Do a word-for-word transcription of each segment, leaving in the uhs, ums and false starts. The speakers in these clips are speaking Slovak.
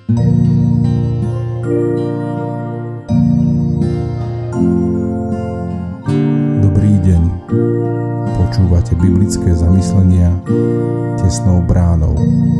Dobrý deň. Počúvate biblické zamyslenia tesnou bránou.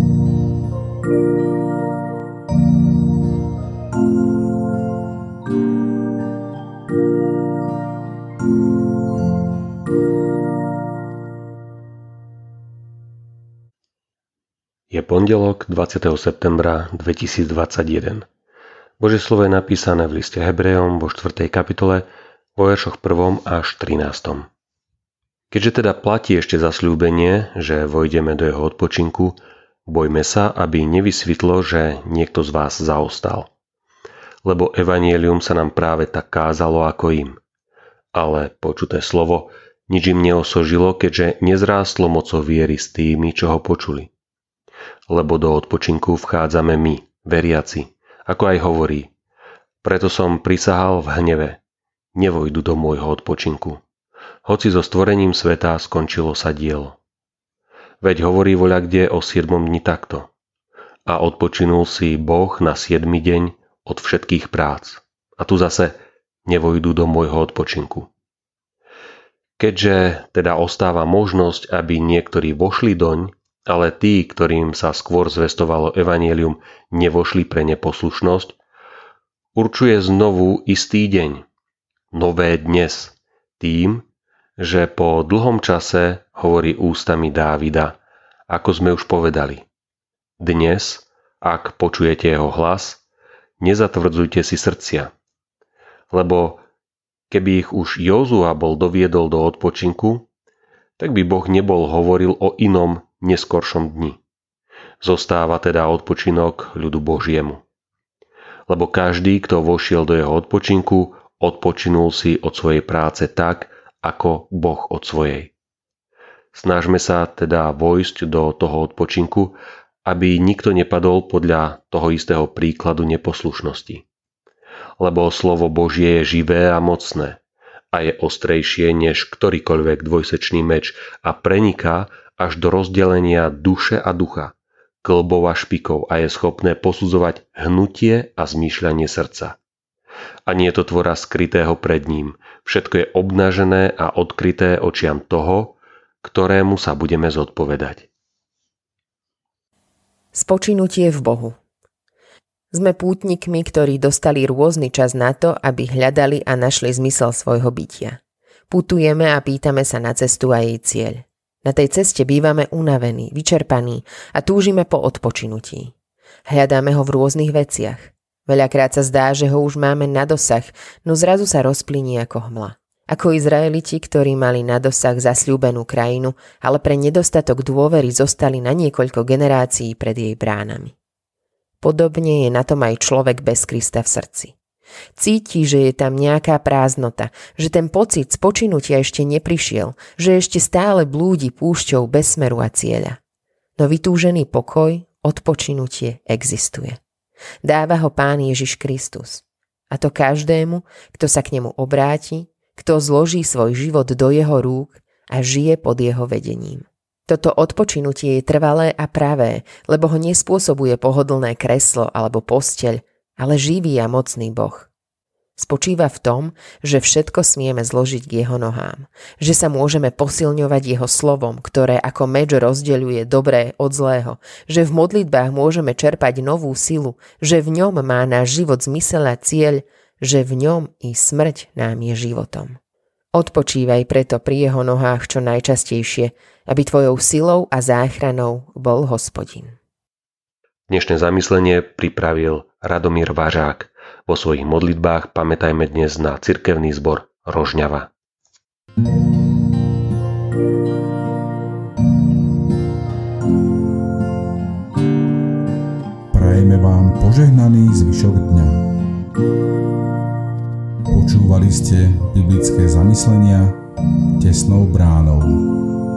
Je pondelok dvadsiateho septembra dvetisícdvadsaťjeden. Božie slovo je napísané v liste Hebrejom vo štvrtej kapitole vo veršoch prvom až trinástom. Keďže teda platí ešte zasľúbenie, že vojdeme do jeho odpočinku, bojme sa, aby nevysvitlo, že niekto z vás zaostal. Lebo evanjelium sa nám práve tak kázalo ako im. Ale počuté slovo nič im neosožilo, keďže nezrástlo mocou viery s tými, čo ho počuli. Lebo do odpočinku vchádzame my, veriaci, ako aj hovorí. Preto som prisahal v hneve, nevojdu do môjho odpočinku. Hoci so stvorením sveta skončilo sa dielo. Veď hovorí voľakde o siedmom dni takto. A odpočinul si Boh na siedmy deň od všetkých prác. A tu zase nevojdu do môjho odpočinku. Keďže teda ostáva možnosť, aby niektorí vošli doň, ale tí, ktorým sa skôr zvestovalo evanjelium, nevošli pre neposlušnosť, určuje znovu istý deň, nové dnes, tým, že po dlhom čase hovorí ústami Dávida, ako sme už povedali. Dnes, ak počujete jeho hlas, nezatvrdzujte si srdcia. Lebo keby ich už Jozua bol doviedol do odpočinku, tak by Boh nebol hovoril o inom neskoršom dni. Zostáva teda odpočinok ľudu Božiemu. Lebo každý, kto vošiel do jeho odpočinku, odpočinul si od svojej práce tak, ako Boh od svojej. Snažme sa teda vojsť do toho odpočinku, aby nikto nepadol podľa toho istého príkladu neposlušnosti. Lebo slovo Božie je živé a mocné a je ostrejšie než ktorýkoľvek dvojsečný meč a preniká až do rozdelenia duše a ducha, kĺbov a špikov a je schopné posudzovať hnutie a zmýšľanie srdca. A nie je to tvora skrytého pred ním, všetko je obnažené a odkryté očiam toho, ktorému sa budeme zodpovedať. Spočinutie v Bohu. Sme pútnikmi, ktorí dostali rôzny čas na to, aby hľadali a našli zmysel svojho bytia. Putujeme a pýtame sa na cestu a jej cieľ. Na tej ceste bývame unavení, vyčerpaní a túžime po odpočinutí. Hľadáme ho v rôznych veciach. Veľakrát sa zdá, že ho už máme na dosah, no zrazu sa rozplyní ako hmla. Ako Izraeliti, ktorí mali na dosah zasľúbenú krajinu, ale pre nedostatok dôvery zostali na niekoľko generácií pred jej bránami. Podobne je na tom aj človek bez Krista v srdci. Cíti, že je tam nejaká prázdnota, že ten pocit spočinutia ešte neprišiel, že ešte stále blúdi púšťou bez smeru a cieľa. No vytúžený pokoj, odpočinutie existuje. Dáva ho Pán Ježiš Kristus. A to každému, kto sa k nemu obráti, kto zloží svoj život do jeho rúk a žije pod jeho vedením. Toto odpočinutie je trvalé a pravé, lebo ho nespôsobuje pohodlné kreslo alebo posteľ, ale živý a mocný Boh. Spočíva v tom, že všetko smieme zložiť k jeho nohám, že sa môžeme posilňovať jeho slovom, ktoré ako meč rozdeľuje dobré od zlého, že v modlitbách môžeme čerpať novú silu, že v ňom má náš život zmysel a cieľ, že v ňom i smrť nám je životom. Odpočívaj preto pri jeho nohách čo najčastejšie, aby tvojou silou a záchranou bol Hospodin. Dnešné zamyslenie pripravil Radomír Važák. Vo svojich modlitbách pamätajme dnes na cirkevný zbor Rožňava. Prajeme vám požehnaný zvyšok dňa. Počúvali ste biblické zamyslenia tesnou bránou.